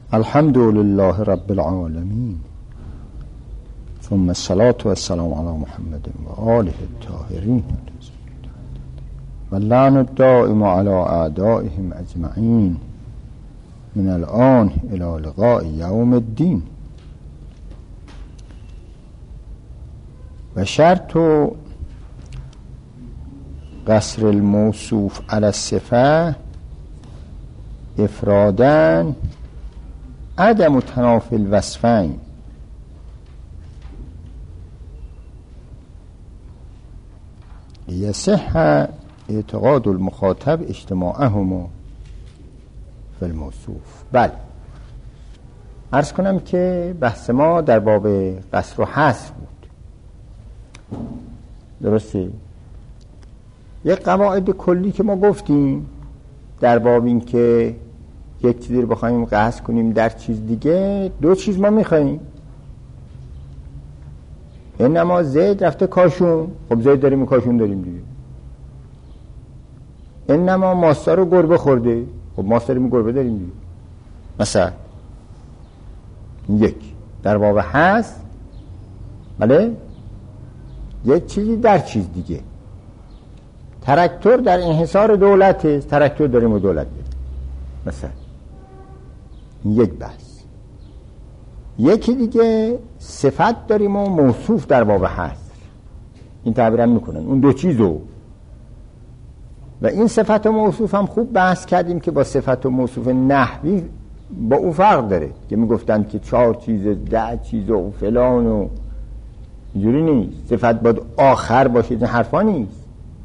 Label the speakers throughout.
Speaker 1: الحمد لله رب العالمين ثم الصلاة والسلام على محمد وآله الطاهرين واللعن الدائم على أعدائهم أجمعين من الآن إلى لقاء يوم الدين. و شرط قصر الموصوف على الصفة افرادا عدم تنافي الوصفين، ليصح اعتقاد المخاطب اجتماعهما فی الموصوف. بله، عرض کنم که بحث ما در باب قصر و حصر بود. درسته؟ یک قواعد کلی که ما گفتیم در باب این که یک چیزی رو بخوایم قصر کنیم در چیز دیگه، دو چیز ما میخواییم. انما زید رفته کاشون، خب زید داریم و کاشون داریم دیگه. انما ماستا رو گربه خورده، خب ماستا داریم و گربه داریم دیگه. مثلا یک در باب هست، بله، یک چیزی در چیز دیگه. تراکتور در انحصار دولته، تراکتور داریم و دولت داریم. مثلا یک بحث. یکی دیگه صفت داریم و موصوف در باب هست، این تعبیرم میکنن اون دو چیزو. و این صفت و موصوف هم خوب بحث کردیم که با صفت و موصوف نحوی با اون فرق داره که میگفتن که 4 چیز 10 چیز و فلان و اینجوری نیست. صفت باید آخر باشه، این حرفا نیست.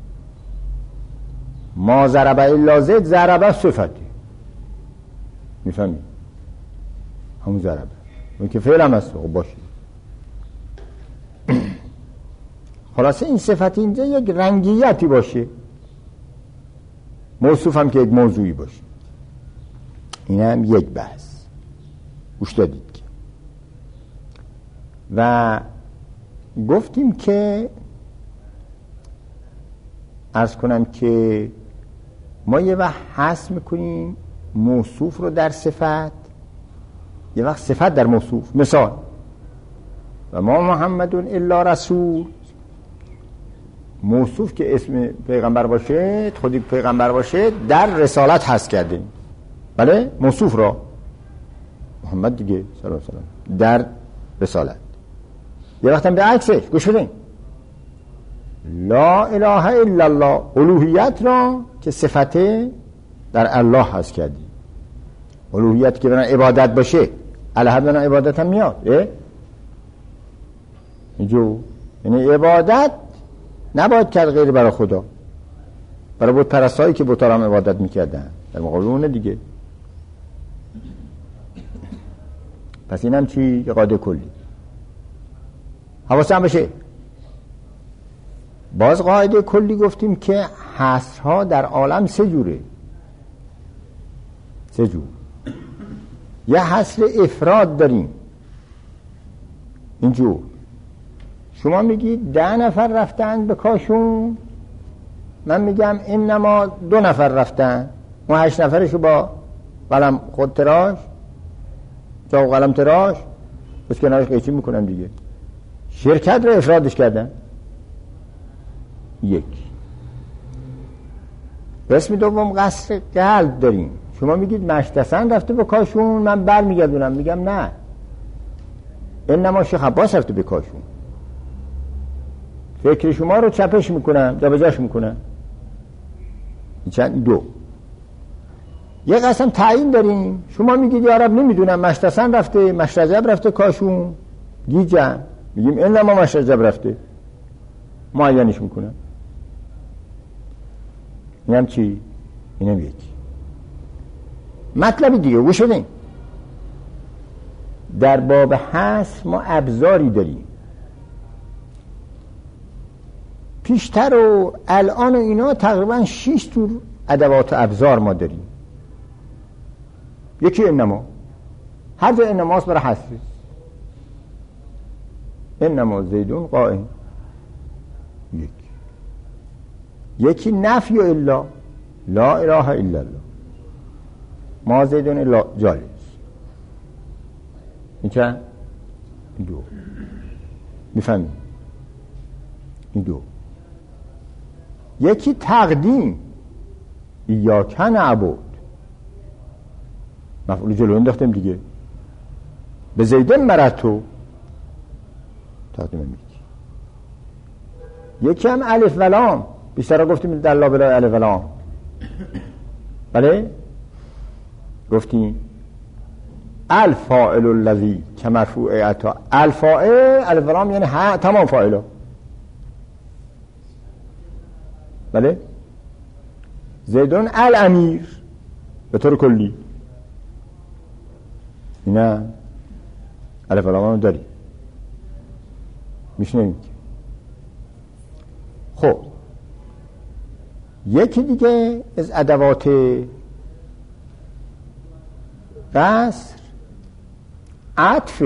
Speaker 1: ما ضرب الا زید، ضرب صفتی، میفهمی؟ همون ضربه اون که فعل هم هست، خب باشه. خلاصه این صفت اینجا یک رنگیتی باشه، موصوف هم که یک موضوعی باشه. این هم یک بحث گوش دادید که. و گفتیم که عرض کنم که ما یه وقت حذف میکنیم موصوف رو در صفت، یه وقت صفت در موصوف. مثال و ما محمد الا رسول، موصوف که اسم پیغمبر باشه، خودی پیغمبر باشه، در رسالت هست کردیم. بله، موصوف را محمد دیگه صلی الله علیه و سلم در رسالت. یه وقت هم به عکسش گوش بدین، لا اله الا الله، الوهیت را که صفته در الله هست کردیم. الوهیت که بنا عبادت باشه، الها بنا عبادت هم میاد. اینجا یعنی عبادت نباید کرد غیر برای خدا، برای بود پرستایی که بوتا هم عبادت میکردن در مقابل اونه دیگه. پس این هم چی؟ یه قاعده کلی حواسم بشه. باز قاعده کلی گفتیم که حصرها در عالم 3 جوره. 3 جور. یه حصر افراد داریم. اینجور شما میگید 10 نفر رفتن به کاشون، من میگم انما 2 نفر رفتن، اون 8 نفرشو با قلم خود تراش، چاق قلم تراش بس کنارش قیچی میکنن دیگه. شرکت رو افرادش کردن. یک. اسم دوم قصر قلب داریم. شما میگید مشتسن رفته به کاشون، من بر میگردونم میگم نه، انما شیخ عباس رفته به کاشون. فکر شما رو چپش میکنم، جابجاش میکنم. چند؟ 2. یه قسم تعیین داریم. شما میگید یا رب نمیدونم مشتسن رفته، مشرجب رفته کاشون، گیجم، میگیم انما مشرجب رفته، معینش میکنم. اینم چی؟ اینم یکی. مطلبی دیگه گوش بدین. در باب حصر ما ابزاری داریم. پیشتر و الان و اینا تقریبا 6 جور ادوات ابزار ما داریم. یکی انما، هر جا انماست برای حصر. انما زیدون قائم. یکی نفی و الا، لا اله الا الله، ما زیدون الا جالس. این چه؟ این دو. میفهمی؟ این دو. یکی تقدیم، ایاک نعبد، مفعول جلو انداختیم دیگه، به زید مرتو تقدیم میگی. یکی هم الف و لام، بیشتر گفتیم در لابلای الف و لام، بله گفتیم الفاعل الذی که مرفوع عطا، الفاعل الف و لام یعنی تمام فاعلا، بله. زیدون الامیر به طور کلی، اینا الف و لام هم داری میشنویم. خب یکی دیگه از ادوات قصر عطف،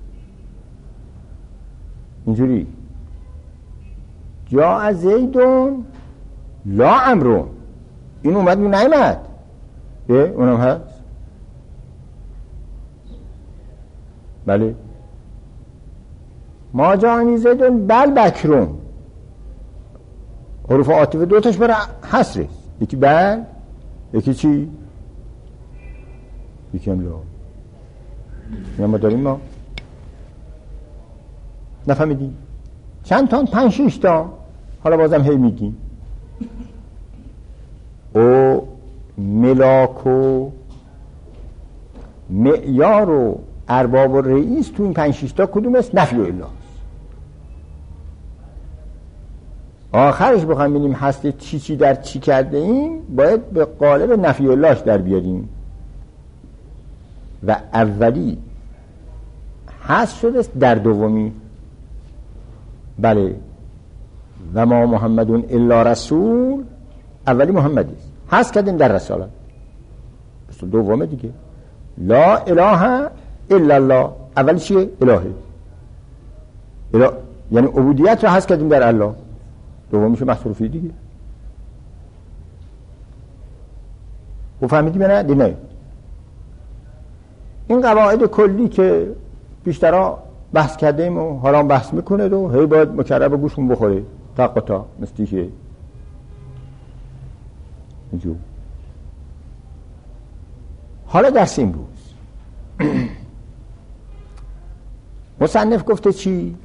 Speaker 1: اینجوری جا از زیدون لا امرون، این اومد می نیمد، اونم هست، بله. ما جانی زیدون بل بکرون، حروف عاطفه دوتاش برای حصره، یکی بل یکی چی؟ یکی هم لا. این ما داریم، ما نفهمیدیم چند تا؟ 5-6 تا. حالا بازم هی میگیم او ملاک و معیار و ارباب و رئیس تو این 5-6 تا کدوم است؟ نفی و الا. آخرش بخوایم ببینیم هست چی در چی کرده ایم، باید به قالب نفی و الاش در بیاریم و اولی هست شده در دومی، بله. و ما محمدون الا رسول، اولی محمدی است، هست کردیم در رسالت، بس دومه دیگه. لا اله الا الله، اولی چیه؟ الهه، یعنی عبودیت رو هست کردیم در الله، دومیشو مصروفی دیگه. و فهمیدیم یا نه؟ نه. این قواعد کلی که بیشترها بحث کردیم و حالا بحث میکنه و هی باید مکرر به گوشمون بخوره تا قطع مستیشه اینجور. حالا درس امروز مصنف گفته چی؟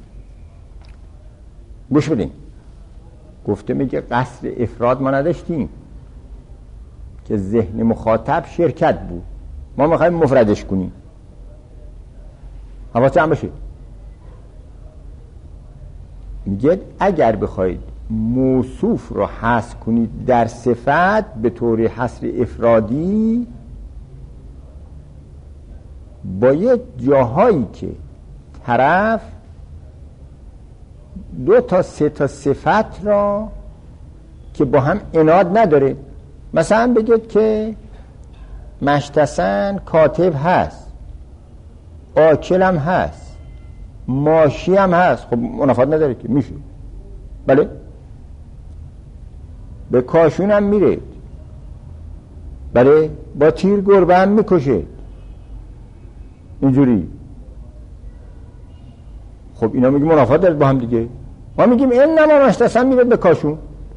Speaker 1: گوش بدیم. گفته میگه قصد افراد ما نداشتیم که ذهن مخاطب شرکت بود، ما میخوایم مفردش کنیم. حواست هم باشه، میگه اگر بخواید موصوف رو حذف کنید در صفت به طور حصر افرادی، باید جاهایی که طرف 2 تا 3 تا صفت را که با هم عناد نداره، مثلا بگید که مشتسن کاتب هست، آکل هم هست، ماشی هم هست، خب منافات نداره که میشه، بله. به کاشون هم میره، بله. با تیر گربه هم میکشه، اینجوری. خب اینا میگه منافات داره با هم دیگه. ما میگیم این نما مشتسن میره به کاشون،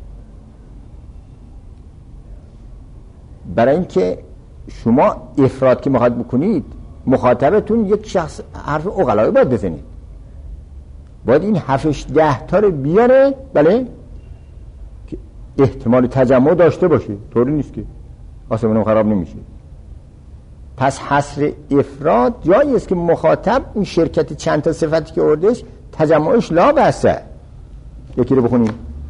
Speaker 1: برای اینکه شما افراد که میخواد بکنید مخاطبتون یک شخص حرف عقلایی باید بزنید، باید این 7-10 تا رو بیاره، بله، که احتمال تجمع داشته باشه، طوری نیست که آسمونم خراب نمیشه. پس حصر افراد جایی است که مخاطب این شرکت چند تا صفتی که آوردهش تجمعش لا بسه. یکی رو بخونیم.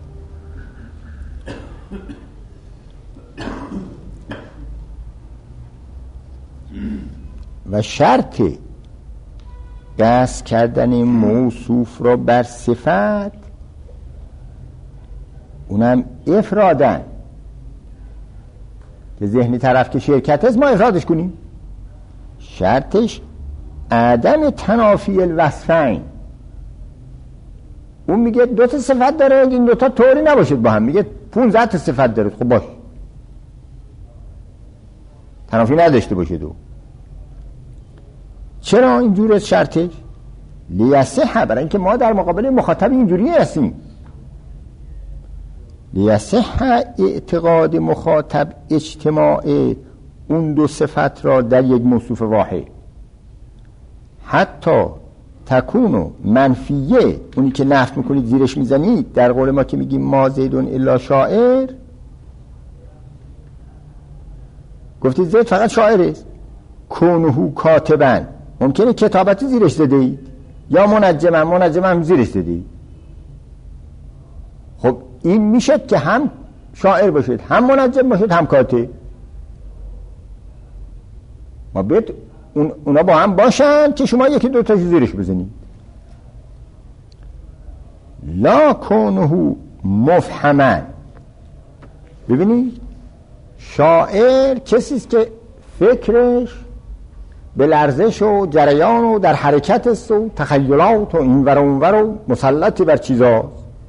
Speaker 1: و شرط قصد کردن موصوف را بر صفت، اونم افرادن که ذهنی طرف که شرکت هست ما افرادش کنیم. شرطش عدم تنافی الوصفین. اون میگه 2 تا صفت داره، این 2 تا طوری نباشید با هم، میگه 15 تا صفت داره، خب باش، تنافی نداشته باشه. چرا اینجور شرطش؟ لیصح، برای اینکه ما در مقابل مخاطب اینجوری هستیم. لیصح اعتقاد مخاطب اجتماع اون دو صفت را در یک موصوف واحد، حتی تکونو منفیه، اونی که نفی میکنید زیرش میزنید، در قول ما که میگیم ما زیدون الا شاعر، گفتید زید فقط شاعر است، کونهو کاتبن، ممکنه کتابتی زیرش زده اید، یا منجمن زیرش زده اید. خب این میشه که هم شاعر باشید، هم منجم باشید، هم کاتب. ما بیت اونا با هم باشن که شما یکی دو تا زیرش بزنید. لا کونه مفهمن، ببینید شاعر کسی است که فکرش به لرزش و جریان و در حرکت است و تخیلات و اینور و اونور و مسلطی بر چیزاست.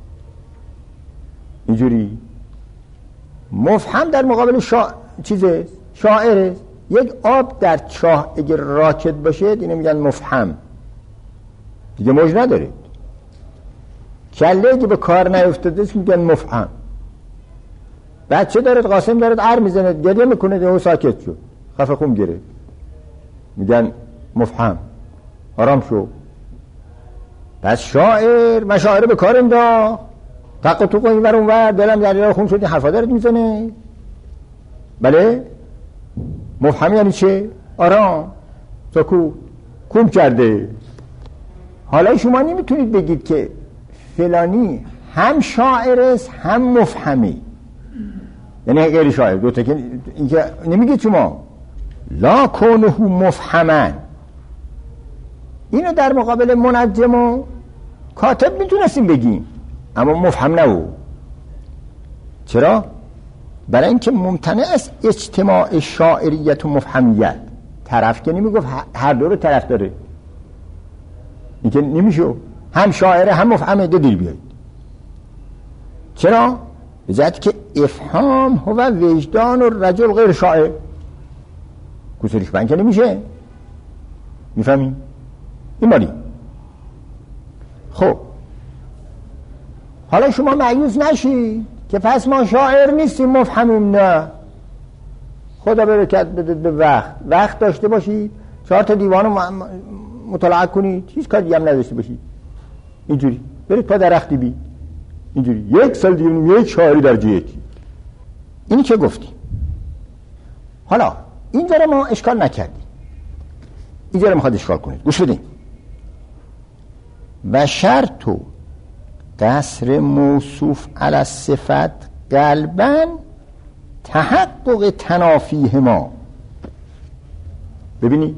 Speaker 1: اینجوری مفهم در مقابل چیزه شاعره. یک آب در چاه اگر راکد باشه اینو میگن مفهم، دیگه موج نداره. کله اگه به کار نیفتاده میگن مفهم. بچه دارد قاسم دارد عر میزنه گریه میکنه او ساکت شد خفه خون گره، میگن مفهم آرام شو. پس شاعر مشاعره به کار انداخت، تق تو این ور اون ور دلم دریا خون شد، این حرفا دارد میزنه. بله مفهم یعنی چه؟ آرام، سکوت، کم کرده. حالا شما نمیتونید بگید که فلانی هم شاعر است هم مفهمی، یعنی غیر شاعر، دوتا که اینکه نمیگید شما. لا کونه مفهمن، اینو در مقابل منجم و کاتب میتونستیم بگیم، اما مفهم نه. چرا؟ برای اینکه ممتنع است اجتماع شاعریت و مفهمیت. طرف که نمیگفت هر دو رو طرف داره، این که نمیشه هم شاعره هم مفهمه دو دیر بیایید. چرا؟ به جهت که افهام هو وجدان و رجل غیر شاعر، گسرش بند که نمیشه. میفهمیم؟ این مالی. خب حالا شما مایوس نشید که پس ما شاعر نیستیم مفهمیم. نه، خدا برکت بده به وقت داشته باشید، 4 تا دیوانو مطالعه کنید، هیچ کار دیگه هم نداشته باشید، اینجوری برید پا درختی بی، اینجوری 1 سال دیگه یک شاعری در جیتی. اینی که گفتیم. حالا اینجا رو ما اشکال نکردیم، اینجا رو میخواد اشکال کنید. گوش بدین. و شرط و قصر موصوف علی الصفت قلباً تحقق تنافیه ما. ببینید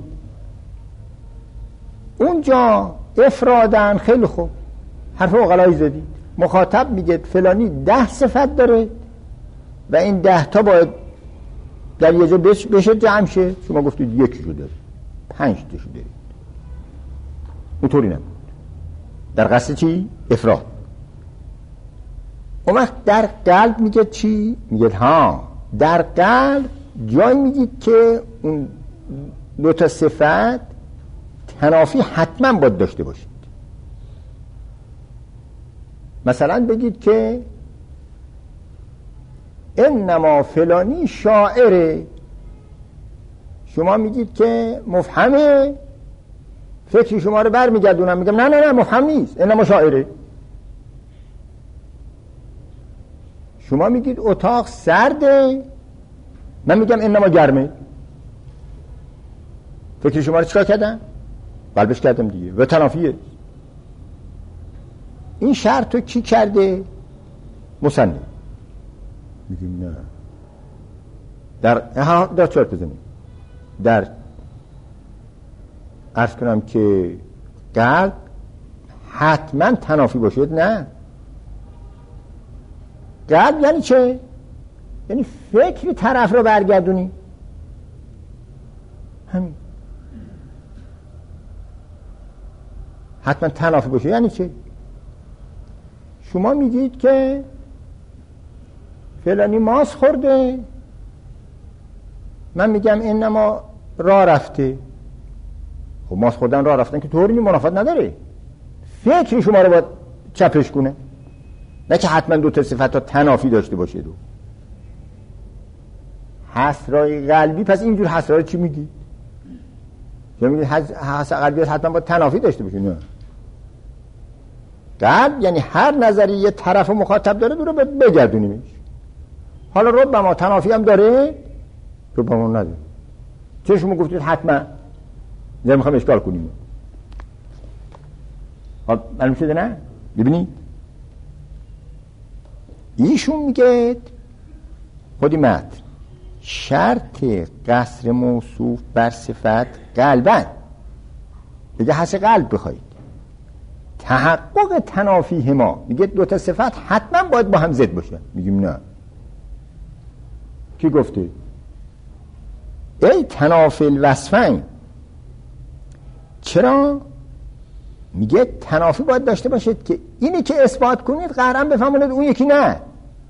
Speaker 1: اونجا افرادن خیلی خوب حرف اقلایی زدی، مخاطب میگه فلانی 10 صفت داره و این 10 تا باید در یه جا بشه جمع شه. شما گفتید 1 شو داره، 5 تا شو داره. اونطوری نبود. در قصد چی؟ افراد. اون وقت در قلب میگه چی؟ میگه ها در قلب جای میگید که اون 2 تا صفت تنافی حتما باید داشته باشید. مثلا بگید که انما فلانی شاعره، شما میگید که مفهمه، فکر شما رو برمیگردونم میگم نه مفهم نیست، انما شاعره. شما میگید اتاق سرده، من میگم انما گرمه. فکر شما رو چیکار کردم؟ قلبش کردم دیگه، و تنافیه. این شرط رو کی کرده؟ مصنف. میگیم نه، در چارت بزنیم، در عرض کنم که قلب حتما تنافی باشد. نه، قلب یعنی چه؟ یعنی فکر طرف رو برگردونی، همین. حتما تنافی باشه یعنی چه؟ شما میگید که فلانی ماس خورده، من میگم انما راه رفته. خب ماس خوردن راه رفتن که طوری منافات نداره، فکر شما رو باید چپش کنه، نه که حتما دو تا صفت ها تنافی داشته باشه. دو حسرای قلبی، پس اینجور حسرای چی میگی؟ چون میگی حسرای قلبی حتما باید تنافی داشته باشه؟ نه، قلب یعنی هر نظری یه طرف مخاطب داره دو رو بگردونیمش. حالا ربما تنافی هم داره، ربما نداره. چرا شما گفتید حتما؟ میخوام اشکال کنیم. خب معلوم شده نه؟ ببینید ایشون میگه خودی متن شرط قصر موصوف بر صفت قلبن، بگه حس قلب بخواید تحقق تنافیه ما، میگه دوتا صفت حتما باید با هم ضد باشه. میگیم نه. کی گفته؟ ای تنافی الوصفین. چرا؟ میگه تنافی باید داشته باشید که اینی که اثبات کنید قهرا بفهمونید اون یکی نه.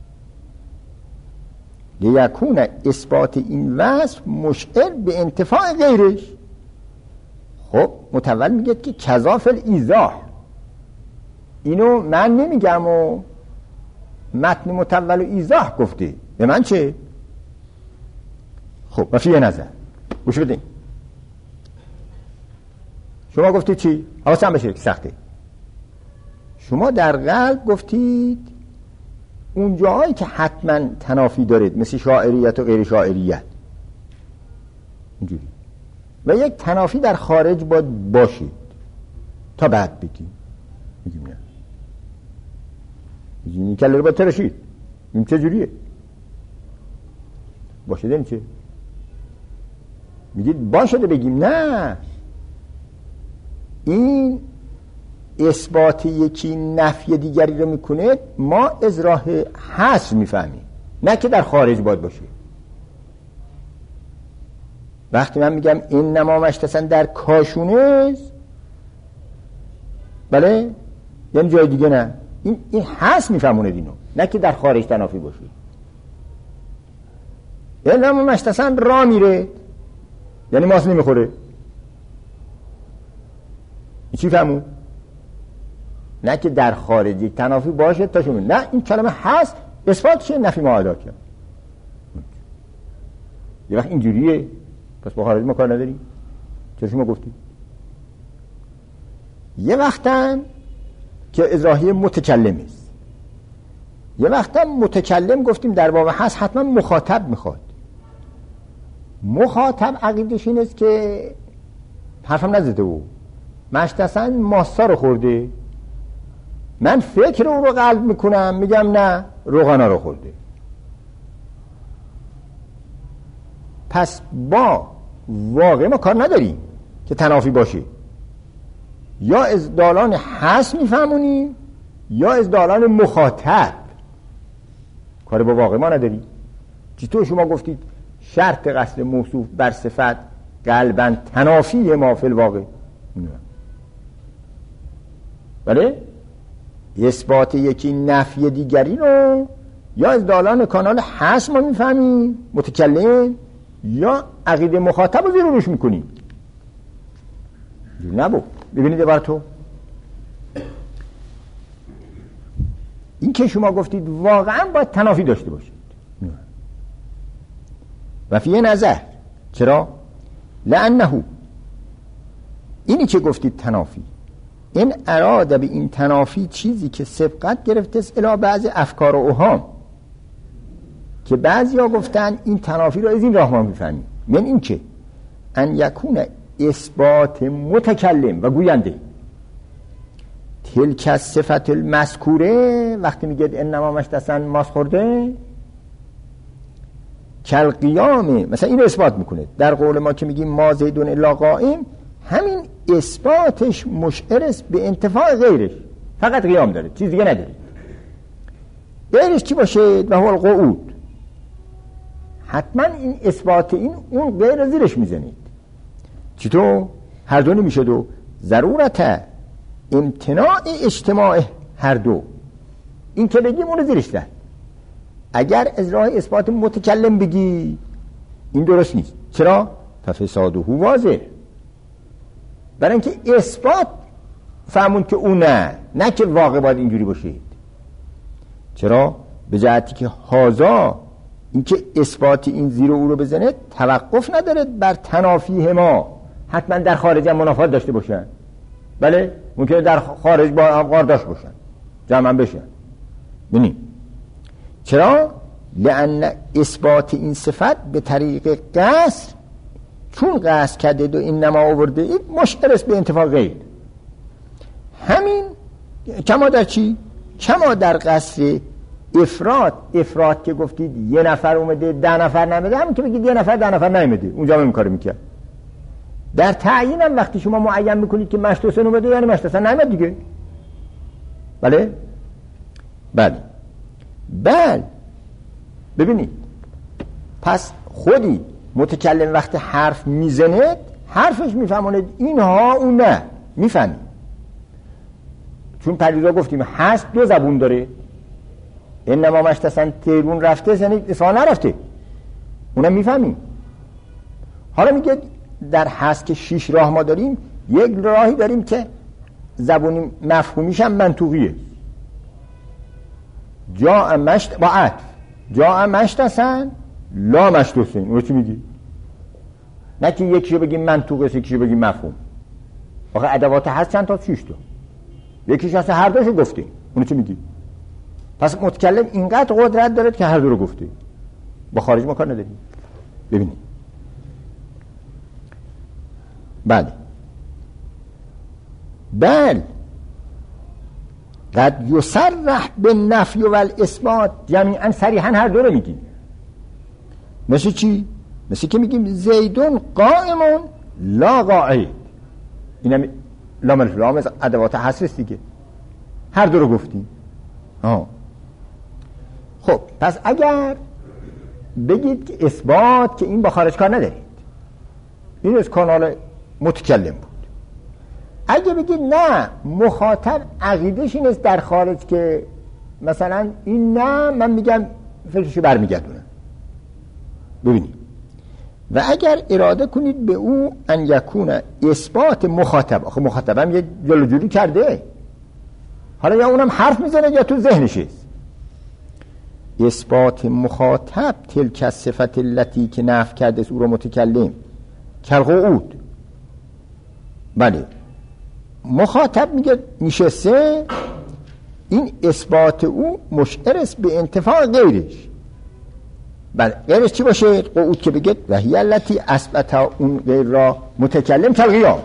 Speaker 1: لیکون اثبات این وصف مشعر به انتفاع غیرش. خب متول میگه که کذاف الایضاح، اینو من نمیگم و متن متول و ایضاح گفته، به من چه؟ خب و فیه نظر گوش بدین. شما گفتید چی؟ حواسم بشه که سخته. شما در قلب گفتید اون جاهایی که حتما تنافی دارید مثل شاعریت و غیر شاعریت اینجوری، و یک تنافی در خارج باید باشید تا بعد بگیم. میگیم نه، میگیم کله رو باید ترشید. این چه جوریه؟ باشه داریم چه؟ میگید باشده بگیم نه. این اثبات یکی نفی دیگری رو میکنه، ما از راه حصر میفهمیم، نه که در خارج باید باشه. وقتی من میگم این نما مشتسن در کاشونه، بله یعنی جای دیگه نه، این حصر میفهمونه دینو، نه که در خارج تنافی باشه. این نما مشتسن را میره یعنی ماس نمیخوره. چی فهمون؟ نه که در خارج یک تنافی باشه تا شما، نه این کلمه هست اثبات شه نفی معادا کرد. یه وقت اینجوریه، پس با خارج ما کار نداریم. چرا شما گفتید؟ یه وقتن که ازراحی متکلم است، یه وقتن متکلم گفتیم در باب هست حتما مخاطب میخواد. مخاطب عقیدش این است که حرفم نزده او مشتسن ماسا رو خورده، من فکر او رو قلب میکنم میگم نه روغنا رو خورده. پس با واقع ما کار نداریم که تنافی باشه، یا از دالان حس میفهمونیم یا از دالان مخاطب، کار با واقع ما نداریم. چطور شما گفتید شرط قصد موصوف بر صفت قلباً تنافی ما فی الواقع؟ نه. بله اثبات یکی نفی دیگری رو یا از دالان کانال حس ما میفهمیم متکلم، یا عقیده مخاطب رو زیر روش میکنیم. نبو ببینید بر تو این که شما گفتید واقعا باید تنافی داشته باشید و فیه نظر. چرا؟ لانه اینی که گفتید تنافی، این اراده به این تنافی چیزی که سبقت گرفته است الی بعض افکار و اوهام، که بعضی ها گفتن این تنافی رو از این راه ما میفهمیم، من این که ان یکون اثبات متکلم و گوینده تلک صفت المذکوره، وقتی میگه انما مشتسن ماس خورده کل قیامه، مثلا این رو اثبات میکنه. در قول ما که میگیم ما زیدون الا قائم، همین اثباتش مشعر است به انتفاع غیرش، فقط قیام داره چیز دیگه نداره. غیرش چی باشه؟ و هو القعود. حتما این اثبات این اون غیر زیرش میزنید. چطور؟ هر دو نمیشه دو، ضرورت امتناع اجتماع هر دو، این که بگیم اون زیرش ده. اگر از راه اثبات متکلم بگی این درست نیست. چرا؟ ففساده واضح. برای اینکه اثبات فهمون که اون نه که واقع باید اینجوری باشید. چرا؟ به جهتی که هازا این که اثبات این زیر و او رو بزنه توقف نداره بر تنافیه ما، حتما در خارج هم منافات داشته باشن. بله ممکنه در خارج با هم قارداش باشن، جمع هم بشن. ببینید چرا؟ لأن اثبات این صفت به طریق قصر، چون قصر کرده و این نما آورده این مشعر است به انتفاع غیر. همین کما در چی؟ کما در قصر افراد که گفتید یه نفر اومده 10 نفر نمیده، همین که بگید یه نفر 10 نفر نمیده اونجا هم کارو میکرد. در تعیین هم وقتی شما معین میکنید که مشت حسین اومده یعنی مشت حسین نمیاد دیگه. بله ببینید پس خودی متکلم وقتی حرف میزنه حرفش میفهمونه اینها اون نه میفهمی. چون پریزا گفتیم هست 2 زبون داره، انما مشتسن تیرون رفته یعنی اصلا نرفته، اونم میفهمیم. حالا میگه در هست که 6 راه ما داریم، یک راهی داریم که زبونی مفهومیش هم منطوقیه، جا مشت با عطف جا مشتسن لا مشتسن. اون چی میگی؟ نه که یکیشو بگیم منطوقه یکیشو بگیم مفهوم. آخه ادوات هست چند تا؟ 6 تا، یکیش هست هر دوشو گفته. اون چی میگی؟ پس متکلم اینقدر قدرت داره که هر دو رو گفته، با خارج ما کار نداریم. ببینید بله قد یصرح بالنفی والاثبات، جمیعا صریحا هر دو رو میگیم. مثل چی؟ مثل که میگیم زیدون قائمون لا قاعد، اینم لام الفلام از ادوات حصر است دیگه، هر دو رو گفتیم. خب پس اگر بگید که اثبات که این با خارج کار ندارید، این از کانال متکلم بود. اگه بگید نه مخاطب عقیدش این است در خارج که مثلا این نه من میگم فکرشو برمیگردونم. ببینید و اگر اراده کنید به او ان یکون اثبات مخاطب، آخه مخاطبم یه جلوجوری کرده، حالا یا اونم حرف میزنه یا تو ذهنشه. اثبات مخاطب تلک صفت التی که نفی کرده او رو متکلم کالقعود. بله مخاطب میگه نشسته، این اثبات او مشعر است به انتفاع غیرش. بله غیرش چی باشه؟ قعود که بگه و هی التی اثبت اون غیر را متکلم کالقیام.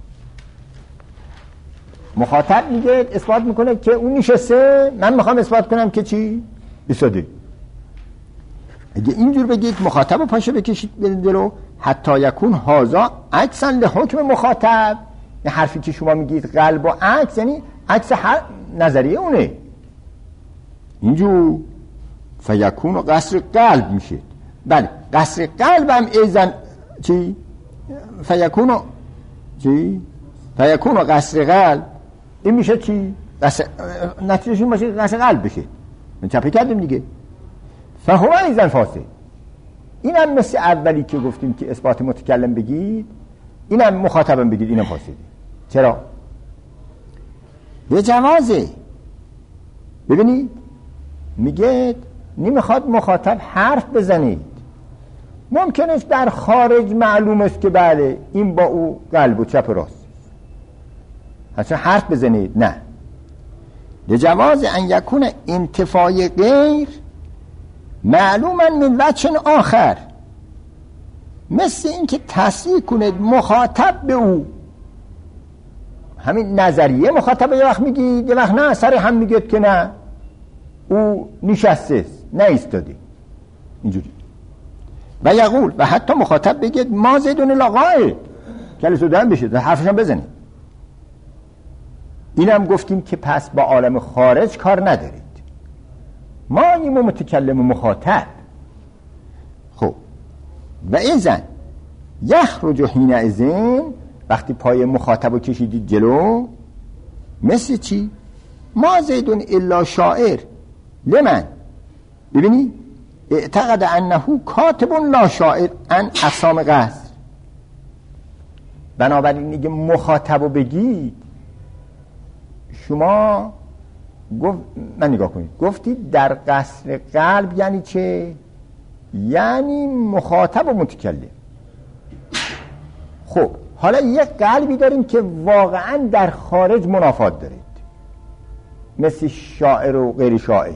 Speaker 1: مخاطب میگه اثبات میکنه که اون نشسته، من میخوام اثبات کنم که چی؟ ایستاده. اگه اینجور بگید مخاطب رو پاشه بکشید جلو، حتی یکون هازا عکسا لحکم مخاطب. این حرفی که شما میگید قلب و عکس، یعنی عکس هر نظریه اونه. اینجور فیکون قصر قلب میشه. بله قصر قلب هم ایزن چی؟ فیکون چی؟ فیکون قصر قلب این میشه چی؟ نتیجهش این باشه قصر قلب بشه. من چپی کردیم دیگه. فهو ایزن فاسد. این هم مثل اولی که گفتیم که اثبات متکلم بگید، این هم مخاطبم بگید، این هم فاسده. چرا؟ یه جوازه. ببینید میگه نمیخواد مخاطب حرف بزنید، ممکنه در خارج معلوم است که بله این با او قلب و چپ و راست، اصلا حرف بزنید نه. لجواز ان یکون انتفاع غیر معلوما من وجه آخر، مثل این که تصریح کنید مخاطب به او، همین نظریه مخاطب یه وقت میگید یه وقت نه سر هم میگید که نه او نشسته نه ایستاده اینجوری. و یقول و حتی مخاطب بگید ما زیدون لاغای کلسو دارم بشید و حرفشان بزنید. اینم گفتیم که پس با عالم خارج کار ندارید، ما این متکلم و مخاطب. خب و ایزن یخرج حین ازن، وقتی پای مخاطب رو کشیدید جلو، مثل چی؟ ما زیدون الا شاعر لمن. ببینی اعتقد انه کاتب لا شاعر ان اقسام قصر. بنابراین اگه مخاطبو بگید شما من نگاه کنید گفتید در قصر قلب یعنی چه؟ یعنی مخاطب و متکلم. خب حالا یک قلبی داریم که واقعا در خارج منافات دارید، مثل شاعر و غیر شاعر،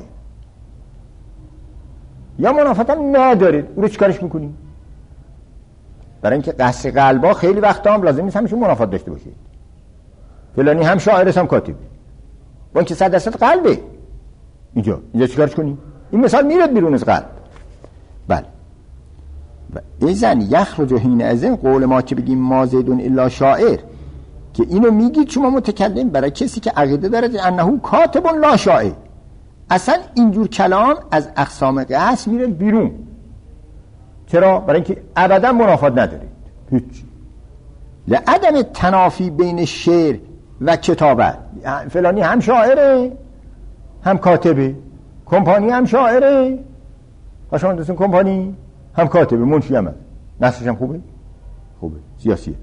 Speaker 1: یا منافات هم ندارید، او رو چیکارش میکنیم؟ برای اینکه قصر قلبا خیلی وقتا هم لازم نیست همیشه منافات داشته باشید. فلانی هم شاعر است هم کاتب، با اینکه 100% قلبه. اینجا چیکارش کنیم؟ این مثال میرد بیرون از قلب. بله. و اذن یخرج حین اذن قول ما که بگیم ما زیدون الا شاعر، که اینو میگید شما متکلم برای کسی که عقیده دارد انه کاتب لا شاعر. اصلا اینجور کلام از اقسام قصد میره بیرون. چرا؟ برای اینکه ابدا منافات ندارید. هیچ. لعدم تنافی بین شعر و کتابت. فلانی هم شاعره هم کاتبه، کمپانی هم شاعره، شما دوستون کمپانی هم کاتبه، منشی هم هست، نصرش هم خوبه سیاسیه.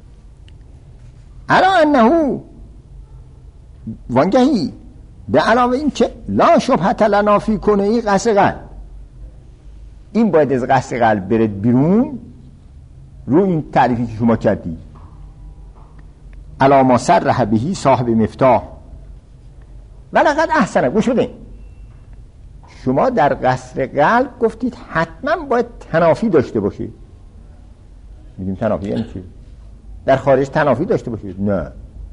Speaker 1: الا انه وانگهی به علاوه این که لا شبهت لنا فی کنهی قصر قلب، این باید از قصر قلب برد بیرون رو این تعریفی که شما کردی. علا ما صرح بهی صاحب مفتاح ولقد احسن. گوش بدین، شما در قصر قلب گفتید حتما باید تنافی داشته باشید. میگیم تنافی یعنی چی؟ در خارج تنافی داشته باشید؟ نه.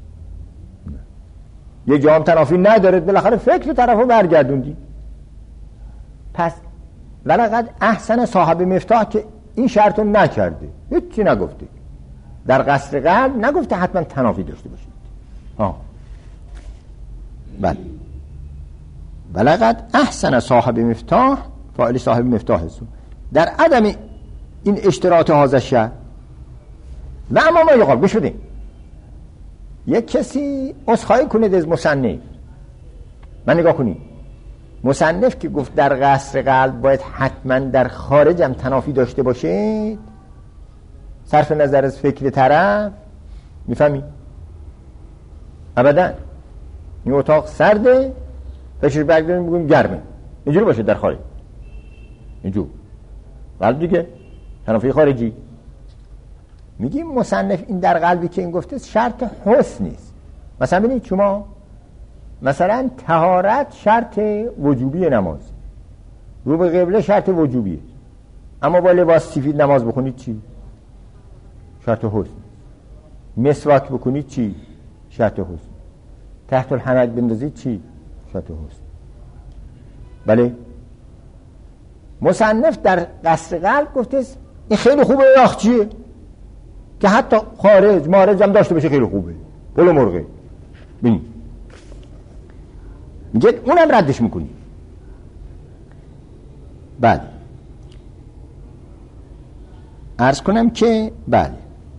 Speaker 1: یه جام تنافی ندارد، بالاخره فکر طرفو برگردوندی. پس ولقد احسن صاحب مفتاح که این شرطو نکرده، هیچی نگفته، در قصر قلب نگفته حتما تنافی داشته باشید. بله. ولقد احسن صاحب مفتاح، فاعل صاحب مفتاح هستون در عدم این اشتراط هذا الشرط. و اما ما یقال، گوش بدین، یک کسی عذرخواهی کنید از مصنف. من نگاه کنید، مصنف که گفت در قصر قلب باید حتما در خارجم تنافی داشته باشید، صرف نظر از فکر طرف، میفهمی؟ ابدا. این اتاق سرده، بشیر برگردیم بگویم گرمه، اینجوری باشه در خارج، اینجور قلب دیگه تنافی خارجی. میگیم مصنف این در قلبی که این گفته شرط حسن نیست. مثلا ببینید شما مثلا طهارت شرط وجوبی نماز، رو به قبله شرط وجوبیه، اما با لباس سفید نماز بخونید چی؟ شرط حسن. مسواک بکنید چی؟ شرط حسن. تحت الحنک بندازید چی؟ شرط حسن. بله. مصنف در قصر قلب گفته این خیلی خوبه، راخچیه که حتی خارج مارج هم داشته باشه، خیلی خوبه، بلو مرغه. ببین میگه اونم ردش میکنی. بله. عرض کنم که بله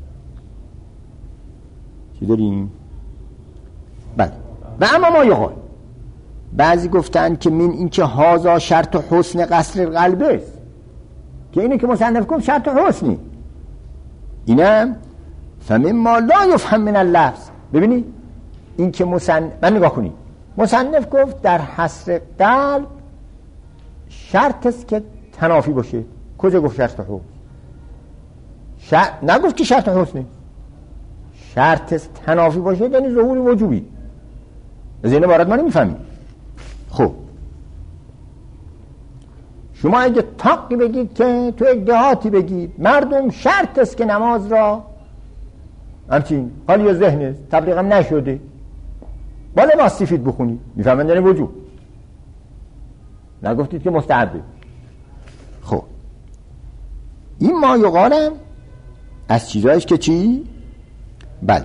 Speaker 1: چی داریم؟ بله. و اما ما یقال، بعضی گفتن که من این که هازا شرط حسن قصر قلب است، که اینه که مصنف گفت شرط حسنی، اینم فمن ما لا یفهم من اللفظ. ببینی این که من نگاه کنی، مصنف گفت در حصر قلب شرط است که تنافی باشه. کجا گفت شرط حسن؟ نگفت که شرط حسنه، شرط است تنافی باشه، یعنی ظهور وجوبی. از این عبارت ما نمیفهمیم. خب شما اگه تاقی بگید که تو یک دهاتی بگید مردم شرط است که نماز را همچین حالی یا ذهن است، تبلیغ هم نشده، با لباس سفید بخونید، میفهمن یعنی وجوب، نگفتید که مستحبه. خب این ما یقالم از چیزایش که چی؟ بله.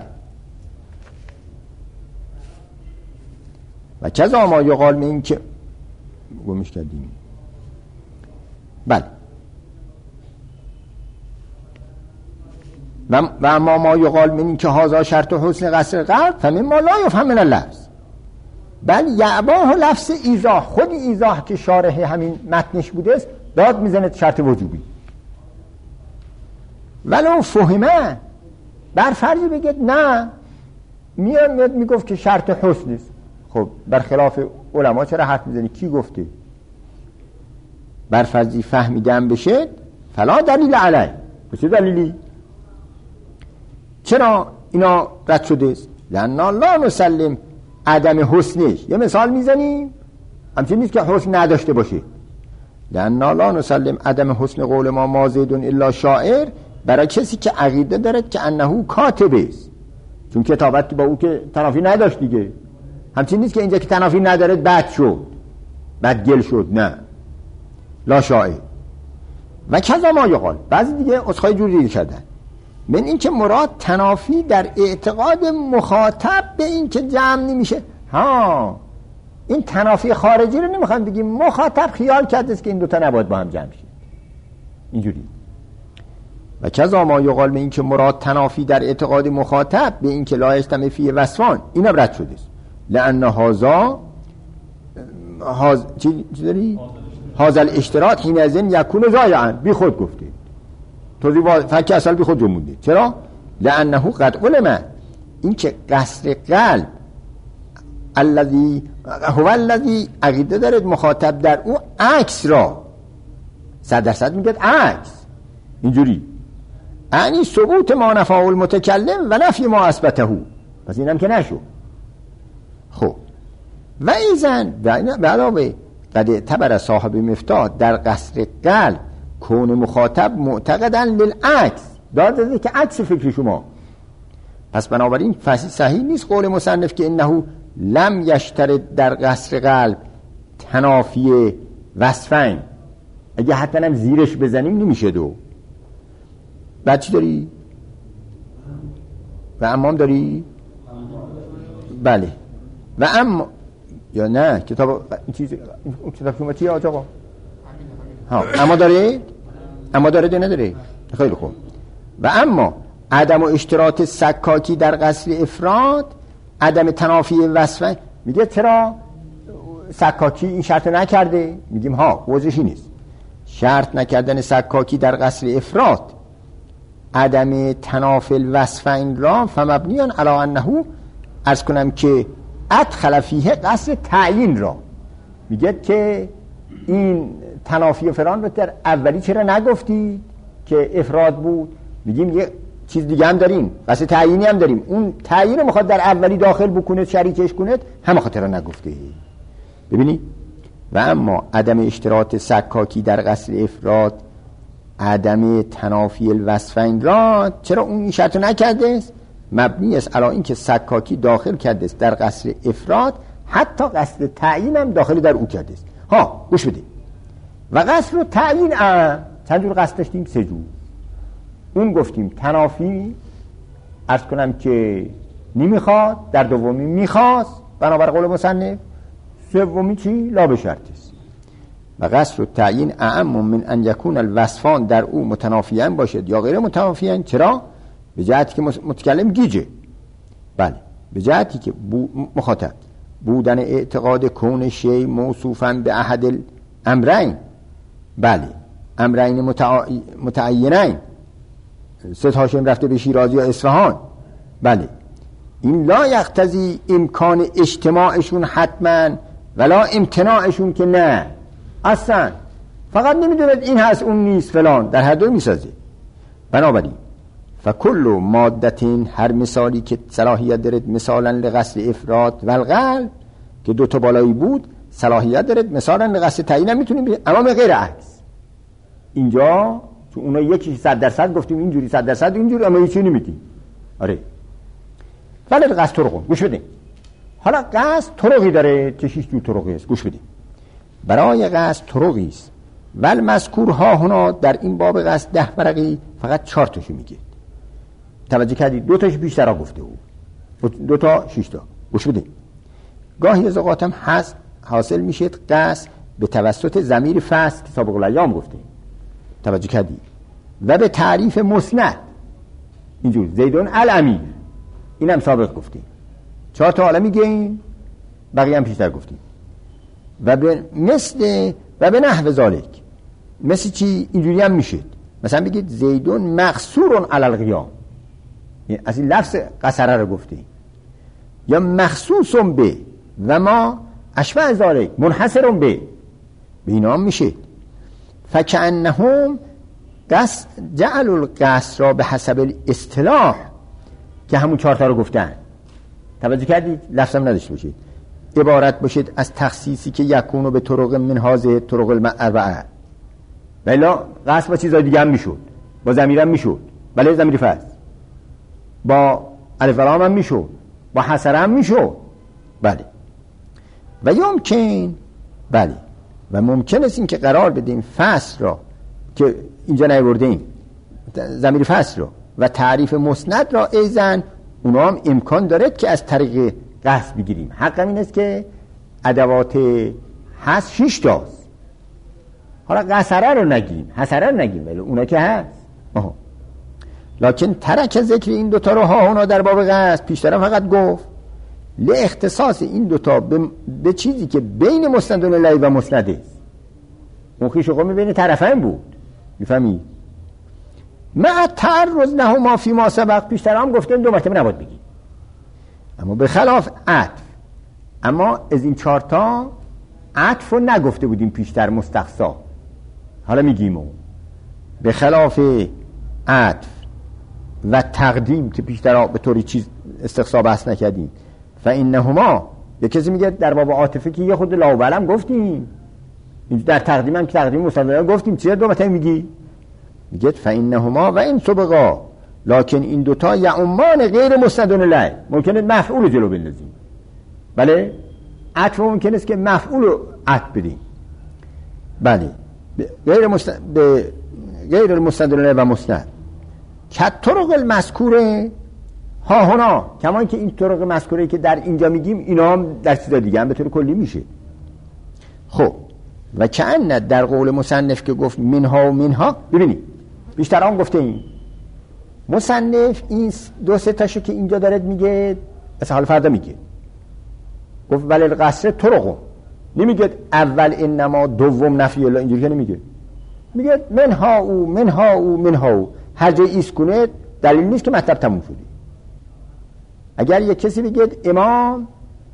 Speaker 1: و کذا ما یقال من این که گمش کردیم. بله. و اما ما یقال من این که هازا شرط حسن قصر قلب فمن ما لا یفهم من اللفظ بل یعباه لفظ ایضاح. خود ایضاح که شارح همین متنش بوده است داد میزنه شرط وجوبی. ولو فهمه بر فرضی بگید نه، میاد میگفت که شرط حسن است. خب برخلاف علما چرا حرف میزنی؟ کی گفته؟ بر فرضی فهمیدن بشه فلا دلیل علیه. چه دلیلی؟ چرا اینا رد شده است؟ لأن لا نسلم عدم حسنش. یه مثال میزنیم همچنین نیست که حسن نداشته باشه. لأن لا نسلم عدم حسن قول ما زید الا شاعر، برای کسی که عقیده دارد که انه کاتب است، چون کتابت با او که تنافی نداشت دیگه. همچنین نیست که اینجا که تنافی ندارد بد شد، بد گل شد، نه، لا شاعر. و کذا ما یقال، بعضی دیگه اسخای جوری کردن من این که مراد تنافی در اعتقاد مخاطب به این که جمع نمیشه. ها، این تنافی خارجی رو نمیخوام بگیم، مخاطب خیال کرده است که این دوتا نباید با هم جمع شه، اینجوری. و کذا ما یقال من این که مراد تنافی در اعتقاد مخاطب به این که لا یجتمع فیه وصفان، اینم رد شده است. لأن هذا چی داری؟ هذا الاشتراط حینئذ یکون ضایعا، بی خود گفته توضیح فکر اصل بی خود جمونده. چرا؟ لأنه قد علم، این که قصر قلب الذی هو الذی عقیده دارد مخاطب در او عکس را 100% میگه عکس، اینجوری یعنی ثبوت ما نفاه المتکلم و نفی ما اثبته. پس اینم که نشو. خب و ایزن به علاوه قد اعتبر صاحب مفتاح در قصر قلب کون مخاطب معتقدن للعکس، داده که عکس فکر شما. پس بنابراین صحیح نیست قول مصنف که انه لم یشترط در قصر قلب تنافی وصفین. اگه حتی هم زیرش بزنیم نمیشه دو. بعد چی داری؟ و امام داری؟ بله. و اما یا نه کتاب شما چیه آقا؟ ها، اما داره؟ اما داره ده نداره؟ خیلی خوب. و اما عدم و اشتراط سکاکی در قصر افراد، عدم تنافی وصفه. میگه چرا سکاکی این شرط نکرده؟ میگیم ها، وضعش نیست. شرط نکردن سکاکی در قصر افراد عدم تنافی الوصفین را فمبنیان علی انه، عرض کنم که ادخل فیه قصر تعیین را. میگه که این تنافی و فران رو در اولی چرا نگفتی که افراد بود؟ میگیم یه چیز دیگه هم داریم، قصر تعیینی هم داریم. اون تعیین رو میخواد در اولی داخل بکنه، شریکش کنه، همه خاطر نگفته. ببینی؟ و اما عدم اشتراط سکاکی در قصر افراد عدم تنافی الوصفین را چرا اون این شرط نکرده است؟ مبنی است علی این که سکاکی داخل کرده است در قصر افراد، حتی قصد تعیین هم داخل در او کرده است. ها، گوش بدید. و قصر و تعیین چند جور قصد داشتیم؟ 3 جور. اون گفتیم تنافی، عرض کنم که نمیخواد، در دومی میخواست بنابر قول مصنف، سومی چی؟ لا به شرط است. و قصر و تعیین اعم من ان یکون الوصفان در او متنافیان باشد یا غیر متنافیان. چرا؟ به جهتی که متکلم گیجه. بله، به جهتی که مخاطب بودن اعتقاد کون شی موصوفا به احد الامرین، بله، امرین متعینین، 3 هاشم رفته به شیراز یا اصفهان، بله، این لا یقتضی امکان اجتماعشون حتما ولا امتناعشون که نه، اصلا فقط نمیدوند این هست اون نیست فلان، در هر دو میسازه. بنابراین فکل مادتین، هر مثالی که صلاحیت دارد مثالا لقصد افراد و القلب، که 2 تا بالایی بود، صلاحیت دارد مثالا لقصد تعیین هم میتونیم بگیم، اما غیر عکس. اینجا تو اونا یکی 100% گفتیم اینجوری، 100% اینجوری، اما هیچی نمیگیم. آره، ولی قصد طرق، گوش بدین. حالا قصد طرقی داره که 6 جور طرقی است. گوش بدین. برای قصد طرقی است ول مذکور ها هنا در این باب قصد 10 ورقی فقط 4 تاشو میگه. توجه کردید؟ 2 تاش بیشتر گفته بود، 2 تا 6 تا. گوش بدین. گاهی از اوقات هم حاصل میشه قصد به توسط ضمیر فصل که سابق الایام گفتیم. توجه کردید؟ و به تعریف مسند، اینجور زیدون الامیر، اینم سابق گفتیم. 4 تا حالا میگیم، بقیه هم پیشتر گفتیم. و به مثل و به نحو ذالک، مثل چی؟ اینجوری هم میشه. مثلا بگید زیدون مقصورون علی القیام، از این لفظ قصره رو گفته، یا مخصوص به و ما اشبه ذالک منحصر به اینا هم میشه. فکأنهم جعل القصر را به حسب الاصطلاح که همون 4 تا رو گفتن. توجه کردید؟ لفظم نداشته باشید، عبارت باشید از تخصیصی که یکونو به طرق من هذه طرق المعربه، بلا قصر با چیزای دیگه هم میشد، با ضمیر هم میشد، بله ضمیر فصل، با الف و لام هم میشد، با حسره هم میشد، بله. و یمکن، بله، و ممکن است این که قرار بدیم فصل را که اینجا نیاوردیم، ضمیر فصل را و تعریف مسند را ایزن اونا هم امکان دارد که از طریق قصر بگیریم. حقم این است که ادوات هست 6 تاست، حالا قصره رو نگیم، حسره رو نگیم، ولی اونا که هست. لکن ترک ذکر این دوتا رو ها اونا در باب قصر پیشترم فقط گفت لاختصاص این دوتا به چیزی که بین مسند الیه و مسند است. اون خیش و بین طرفین بود، میفهمی؟ مع تعرض لهما فی ما سبق، پیشترم گفتیم 2 مرتبه نباید بگیم، اما به خلاف عطف. اما از این 4 تا عطف رو نگفته بودیم پیشتر، مستقصا، حالا میگیم اون به خلاف عطف و تقدیم که پیشتر به طوری چیز استقصا بحث نکردیم. فانهما، یه کسی میگه در باب عاطفه که یه خود لاوبالم گفتیم، در تقدیم هم که تقدیم مصدقه گفتیم، چیه 2 مرتبه میگی؟ میگه فانهما و این سبقا، لکن این دوتا یعمان غیر مسند الیه، ممکنه مفعول جلو بندازیم، بله. عطف ممکن است که مفعول رو عطف بدیم، بله، غیر المسند الیه و مسند که طرق المذکوره ها هنا، کما که این طرق مذکوره که در اینجا میگیم اینا هم در چیز دیگه هم به طور کلی میشه. خب و کأن در قول مصنف که گفت منها و منها، ببینید بیشتر هم گفته این مصنف این 2-3 تاشو که اینجا دارد میگه، از حال فردا میگه، گفت ولی القصر طرقو، نمیگه اول انما دوم نفی الله، اینجوری که نمیگه، میگه منها او منها او منها او، هر جای ایست کنه دلیل نیست که مطلب تموم شده. اگر یک کسی بگه امام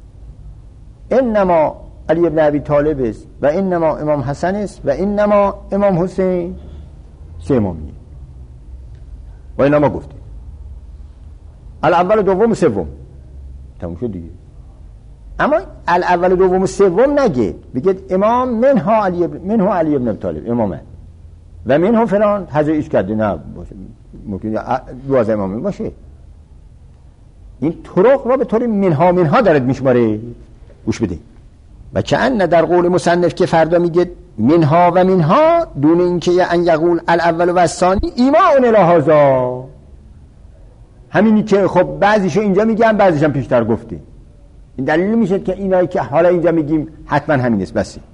Speaker 1: انما علی ابن ابی طالب است و انما امام حسن است و انما امام حسین، 3 امامیه و اینا ما گفتیم الاول دوم و سوم، تموم شد دیگه. اما الاول دوم و سوم نگه، بگه امام منها علی ابن ابی طالب امامه و منها فلان حضر ایش کرده، نه باشه، ممکن 12 امامی باشه. این طرق را به طور منها دارد میشماره. گوش بده. و کأن در قول مصنف که فردا میگه منها و منها دون اینکه ان یقول الاول و الثانی ایمان الهذا، همینی که خب بعضیشو اینجا میگم بعضیشم پیشتر گفته، این دلیل میشه که اینایی که حالا اینجا میگیم حتما همین است. بسی